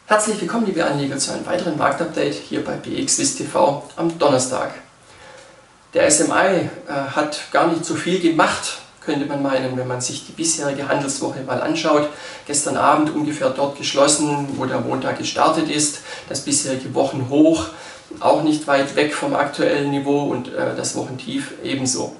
Herzlich willkommen, liebe Anleger, zu einem weiteren Marktupdate hier bei BXWIST TV am Donnerstag. Der SMI hat gar nicht so viel gemacht, könnte man meinen, wenn man sich die bisherige Handelswoche mal anschaut. Gestern Abend ungefähr dort geschlossen, wo der Montag gestartet ist. Das bisherige Wochenhoch auch nicht weit weg vom aktuellen Niveau und das Wochentief ebenso.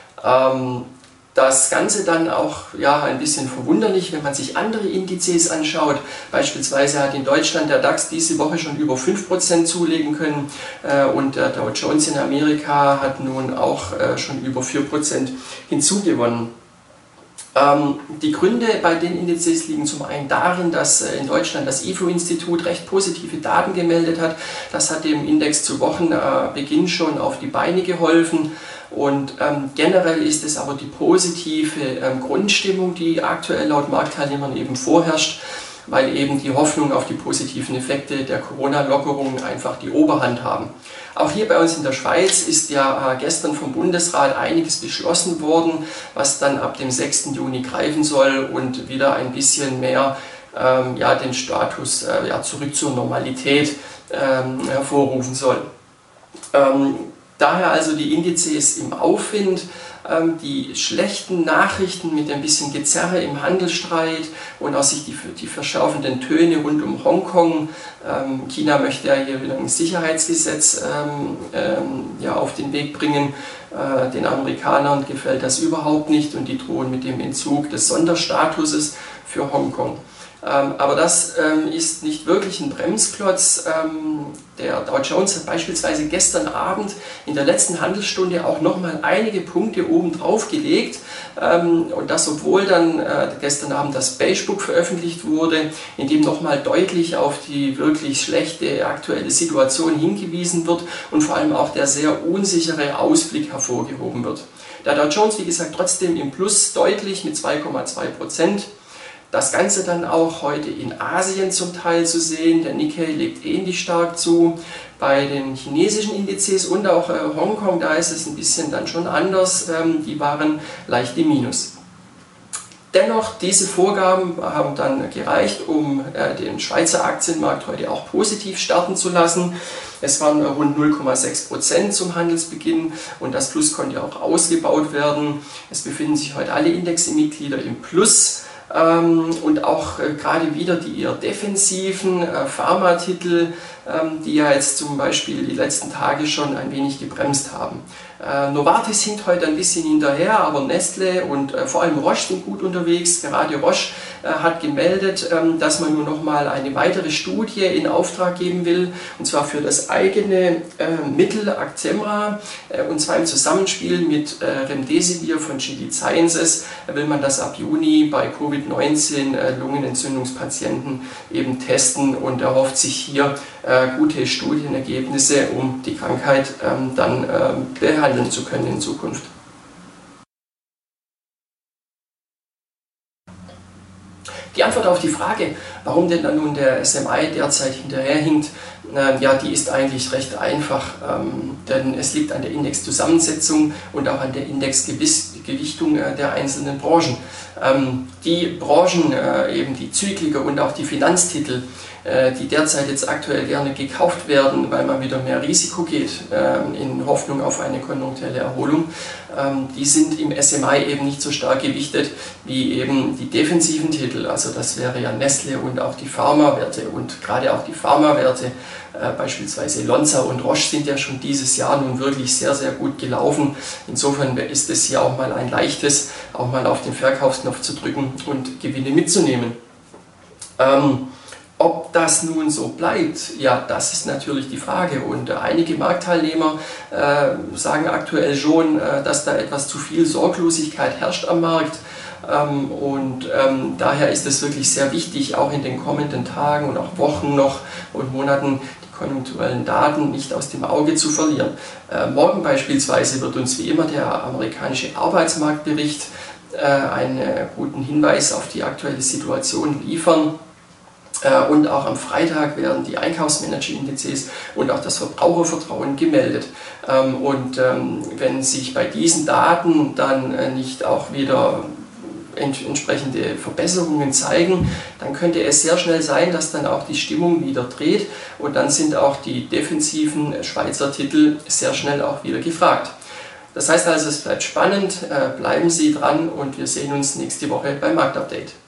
Das Ganze dann auch ein bisschen verwunderlich, wenn man sich andere Indizes anschaut. Beispielsweise hat in Deutschland der DAX diese Woche schon über 5% zulegen können und der Dow Jones in Amerika hat nun auch schon über 4% hinzugewonnen. Die Gründe bei den Indizes liegen zum einen darin, dass in Deutschland das IFO-Institut recht positive Daten gemeldet hat. Das hat dem Index zu Wochenbeginn schon auf die Beine geholfen. Und generell ist es aber die positive Grundstimmung, die aktuell laut Marktteilnehmern eben vorherrscht, weil eben die Hoffnung auf die positiven Effekte der Corona-Lockerung einfach die Oberhand haben. Auch hier bei uns in der Schweiz ist ja gestern vom Bundesrat einiges beschlossen worden, was dann ab dem 6. Juni greifen soll und wieder ein bisschen mehr den Status zurück zur Normalität hervorrufen soll. Daher also die Indizes im Aufwind, die schlechten Nachrichten mit ein bisschen Gezerre im Handelsstreit und auch sich die verschärfenden Töne rund um Hongkong. China möchte ja hier wieder ein Sicherheitsgesetz auf den Weg bringen. Den Amerikanern gefällt das überhaupt nicht und die drohen mit dem Entzug des Sonderstatuses für Hongkong. Aber das ist nicht wirklich ein Bremsklotz. Der Dow Jones hat beispielsweise gestern Abend in der letzten Handelsstunde auch nochmal einige Punkte oben drauf gelegt. Und das, obwohl dann gestern Abend das Beige Book veröffentlicht wurde, in dem nochmal deutlich auf die wirklich schlechte aktuelle Situation hingewiesen wird und vor allem auch der sehr unsichere Ausblick hervorgehoben wird. Der Dow Jones, wie gesagt, trotzdem im Plus deutlich mit 2,2%. Das Ganze dann auch heute in Asien zum Teil zu sehen. Der Nikkei legt ähnlich stark zu. Bei den chinesischen Indizes und auch Hongkong, da ist es ein bisschen dann schon anders. Die waren leicht im Minus. Dennoch, diese Vorgaben haben dann gereicht, um den Schweizer Aktienmarkt heute auch positiv starten zu lassen. Es waren rund 0,6% zum Handelsbeginn und das Plus konnte auch ausgebaut werden. Es befinden sich heute alle Indexmitglieder im Plus. Und auch gerade wieder die eher defensiven Pharmatitel, die ja jetzt zum Beispiel die letzten Tage schon ein wenig gebremst haben. Novartis hinkt heute ein bisschen hinterher, aber Nestlé und vor allem Roche sind gut unterwegs. Gerade Roche hat gemeldet, dass man nun nochmal eine weitere Studie in Auftrag geben will, und zwar für das eigene Mittel Actemra, und zwar im Zusammenspiel mit Remdesivir von GD Sciences will man das ab Juni bei Covid-19 Lungenentzündungspatienten eben testen und erhofft sich hier gute Studienergebnisse, um die Krankheit dann behandeln zu können in Zukunft. Die Antwort auf die Frage, warum denn dann nun der SMI derzeit hinterherhinkt, die ist eigentlich recht einfach, denn es liegt an der Indexzusammensetzung und auch an der Indexgewichtung der einzelnen Branchen. Die Branchen, eben die Zykliker und auch die Finanztitel, die derzeit jetzt aktuell gerne gekauft werden, weil man wieder mehr Risiko geht, in Hoffnung auf eine konjunkturelle Erholung, die sind im SMI eben nicht so stark gewichtet wie eben die defensiven Titel. Also das wäre ja Nestlé und auch die Pharmawerte, und gerade auch die Pharmawerte, beispielsweise Lonza und Roche, sind ja schon dieses Jahr nun wirklich sehr, sehr gut gelaufen. Insofern ist es hier auch mal ein leichtes, auch mal auf den Verkaufsknopf zu drücken und Gewinne mitzunehmen. Ob das nun so bleibt, das ist natürlich die Frage, und einige Marktteilnehmer sagen aktuell schon, dass da etwas zu viel Sorglosigkeit herrscht am Markt. Daher ist es wirklich sehr wichtig, auch in den kommenden Tagen und auch Wochen noch und Monaten die konjunkturellen Daten nicht aus dem Auge zu verlieren. Morgen beispielsweise wird uns wie immer der amerikanische Arbeitsmarktbericht einen guten Hinweis auf die aktuelle Situation liefern. Und auch am Freitag werden die Einkaufsmanager-Indizes und auch das Verbrauchervertrauen gemeldet. Wenn sich bei diesen Daten dann nicht auch wieder entsprechende Verbesserungen zeigen, dann könnte es sehr schnell sein, dass dann auch die Stimmung wieder dreht und dann sind auch die defensiven Schweizer Titel sehr schnell auch wieder gefragt. Das heißt also, es bleibt spannend, bleiben Sie dran und wir sehen uns nächste Woche beim Marktupdate.